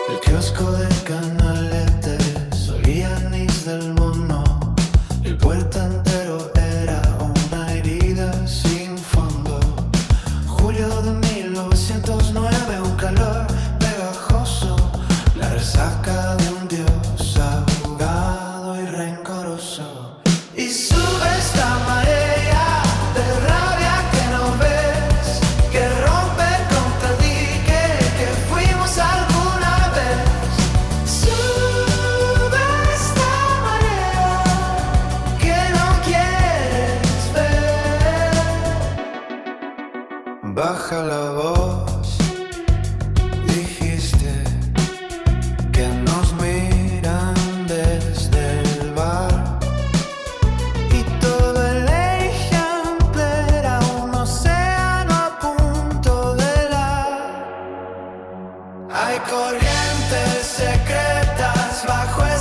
El kiosco de Canalete solía anís del mono. El puerto entero era una herida sin fondo. Julio de 1909, un calor pegajoso, la resaca de un dios ahogado y rencoroso. Y sube esta marea de rabia que no ves, que rompe contra el dique que fuimos alguna vez. Sube esta marea que no quieres ver. Baja la voz, dijiste que nos miran desde el bar. Y todo el ejemplo era un océano a punto de helar. Hay corrientes secretas bajo el